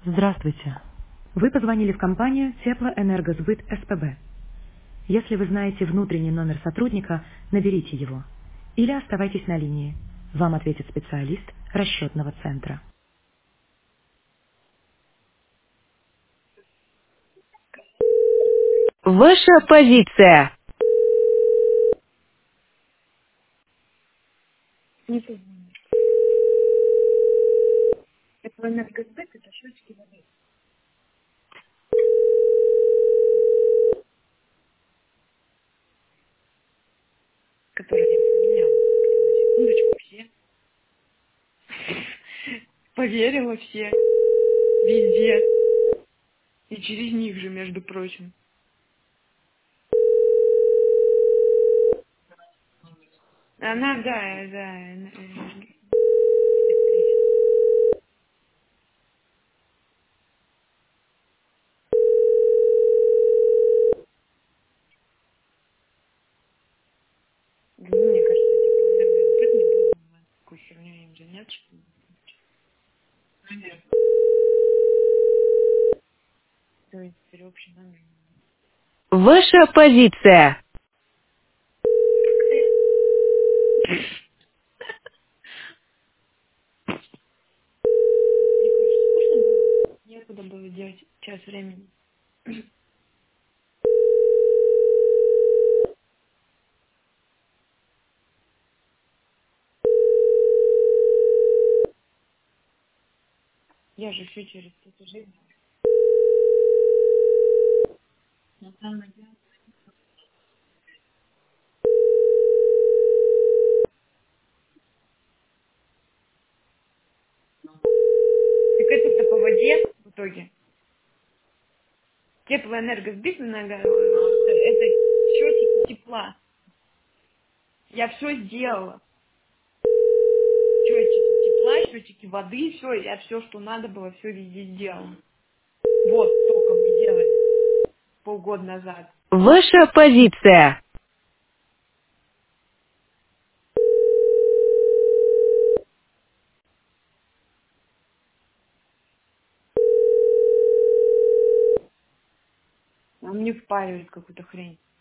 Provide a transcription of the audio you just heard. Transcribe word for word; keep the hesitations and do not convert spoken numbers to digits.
Здравствуйте. Вы позвонили в компанию Теплоэнергосбыт СПБ. Если вы знаете внутренний номер сотрудника, наберите его. Или оставайтесь на линии. Вам ответит специалист расчетного центра. Ваша позиция. Не то. Это энергосбыт, это счетчики воды, которые я поменяла. На секундочку, все. Поверила все. Везде. И через них же, между прочим. Она, да, да. э, э, Да, ну, мне кажется, типа энергосбыт не будет заниматься такой херней, им же нет, что ли? То есть теперь общий номер. Ваша позиция. Мне кажется, скучно было. Некуда было делать час времени. Я же все через эту жизнь. На самом деле. Так это-то по воде в итоге. Теплоэнергосбыт, много, это счетчики тепла. Я все сделала. Счетчики тепла, счетчики воды, все, я все, что надо было, все везде сделала. Вот только мы делали полгода назад. Ваша позиция. А мне впаривают какую-то хрень.